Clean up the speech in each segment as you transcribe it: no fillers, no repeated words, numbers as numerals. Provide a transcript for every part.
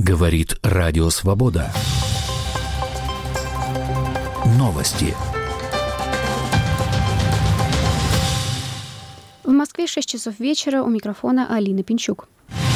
Говорит Радио Свобода. Новости. В Москве 6 часов вечера. У микрофона Алина Пинчук.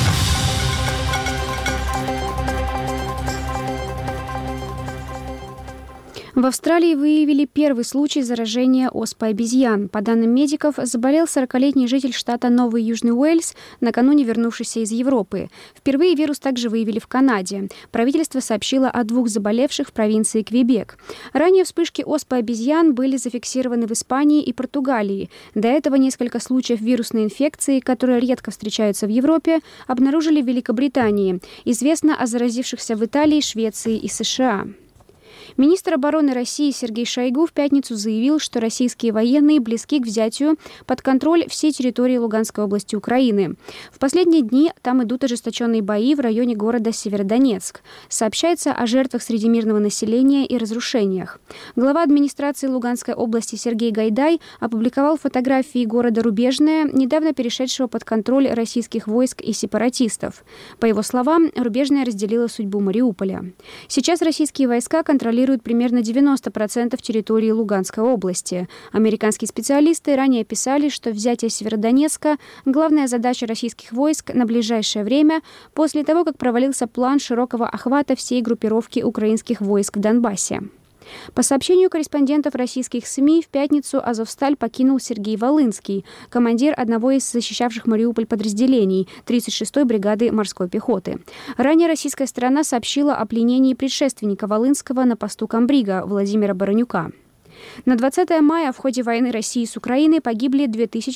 В Австралии выявили первый случай заражения оспой обезьян. По данным медиков, заболел 40-летний житель штата Новый Южный Уэльс, накануне вернувшийся из Европы. Впервые вирус также выявили в Канаде. Правительство сообщило о 2 заболевших в провинции Квебек. Ранее вспышки оспы обезьян были зафиксированы в Испании и Португалии. До этого несколько случаев вирусной инфекции, которые редко встречаются в Европе, обнаружили в Великобритании. Известно о заразившихся в Италии, Швеции и США. Министр обороны России Сергей Шойгу в пятницу заявил, что российские военные близки к взятию под контроль всей территории Луганской области Украины. В последние дни там идут ожесточенные бои в районе города Северодонецк. Сообщается о жертвах среди мирного населения и разрушениях. Глава администрации Луганской области Сергей Гайдай опубликовал фотографии города Рубежное, недавно перешедшего под контроль российских войск и сепаратистов. По его словам, Рубежное разделило судьбу Мариуполя. Сейчас российские войска контролируют примерно 90% территории Луганской области. Американские специалисты ранее писали, что взятие Северодонецка – главная задача российских войск на ближайшее время после того, как провалился план широкого охвата всей группировки украинских войск в Донбассе. По сообщению корреспондентов российских СМИ, в пятницу Азовсталь покинул Сергей Волынский, командир одного из защищавших Мариуполь подразделений 36-й бригады морской пехоты. Ранее российская сторона сообщила о пленении предшественника Волынского на посту комбрига Владимира Баранюка. На 20 мая в ходе войны России с Украиной погибли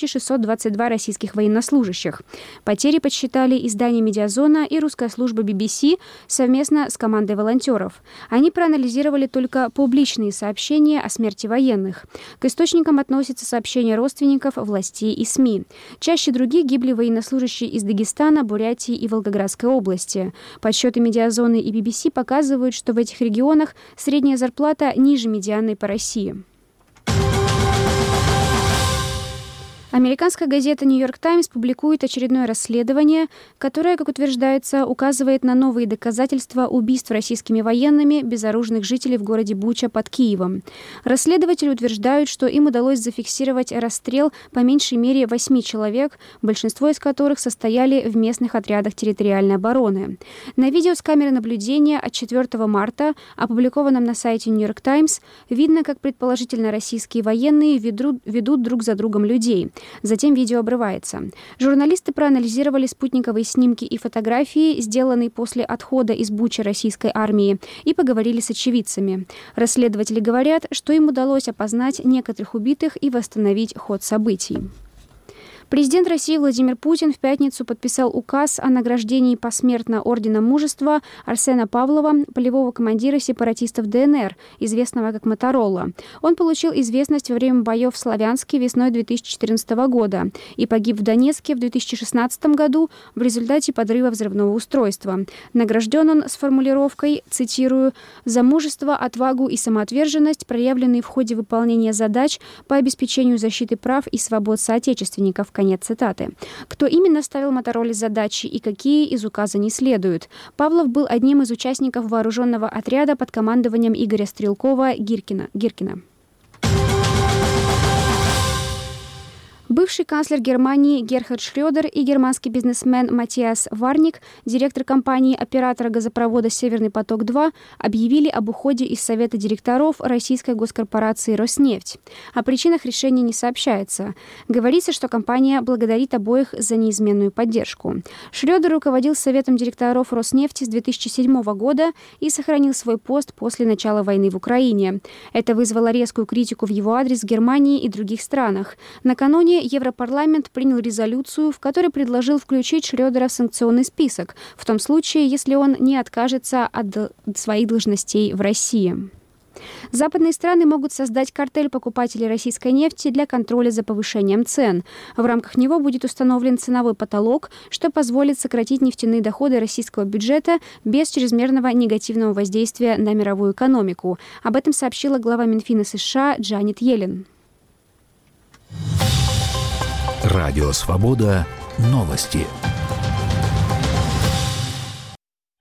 2622 российских военнослужащих. Потери подсчитали издание «Медиазона» и русская служба BBC совместно с командой волонтеров. Они проанализировали только публичные сообщения о смерти военных. К источникам относятся сообщения родственников, властей и СМИ. Чаще других гибли военнослужащие из Дагестана, Бурятии и Волгоградской области. Подсчеты «Медиазоны» и BBC показывают, что в этих регионах средняя зарплата ниже медианной по России. Американская газета «Нью-Йорк Таймс» публикует очередное расследование, которое, как утверждается, указывает на новые доказательства убийств российскими военными безоружных жителей в городе Буча под Киевом. Расследователи утверждают, что им удалось зафиксировать расстрел по меньшей мере 8 человек, большинство из которых состояли в местных отрядах территориальной обороны. На видео с камеры наблюдения от 4 марта, опубликованном на сайте «Нью-Йорк Таймс», видно, как предположительно российские военные ведут друг за другом людей. Затем видео обрывается. Журналисты проанализировали спутниковые снимки и фотографии, сделанные после отхода из Бучи российской армии, и поговорили с очевидцами. Расследователи говорят, что им удалось опознать некоторых убитых и восстановить ход событий. Президент России Владимир Путин в пятницу подписал указ о награждении посмертно Орденом Мужества Арсена Павлова, полевого командира сепаратистов ДНР, известного как Моторола. Он получил известность во время боев в Славянске весной 2014 года и погиб в Донецке в 2016 году в результате подрыва взрывного устройства. Награжден он с формулировкой, цитирую, «за мужество, отвагу и самоотверженность, проявленные в ходе выполнения задач по обеспечению защиты прав и свобод соотечественников». Конец цитаты. Кто именно ставил Мотороле задачи и какие из указа не следуют? Павлов был одним из участников вооруженного отряда под командованием Игоря Стрелкова-Гиркина. Бывший канцлер Германии Герхард Шрёдер и германский бизнесмен Матиас Варник, директор компании-оператора газопровода «Северный поток-2», объявили об уходе из совета директоров российской госкорпорации «Роснефть». О причинах решения не сообщается. Говорится, что компания благодарит обоих за неизменную поддержку. Шрёдер руководил советом директоров «Роснефти» с 2007 года и сохранил свой пост после начала войны в Украине. Это вызвало резкую критику в его адрес в Германии и других странах. Накануне Европарламент принял резолюцию, в которой предложил включить Шрёдера в санкционный список, в том случае, если он не откажется от своих должностей в России. Западные страны могут создать картель покупателей российской нефти для контроля за повышением цен. В рамках него будет установлен ценовой потолок, что позволит сократить нефтяные доходы российского бюджета без чрезмерного негативного воздействия на мировую экономику. Об этом сообщила глава Минфина США Джанет Йеллен. Радио «Свобода». Новости.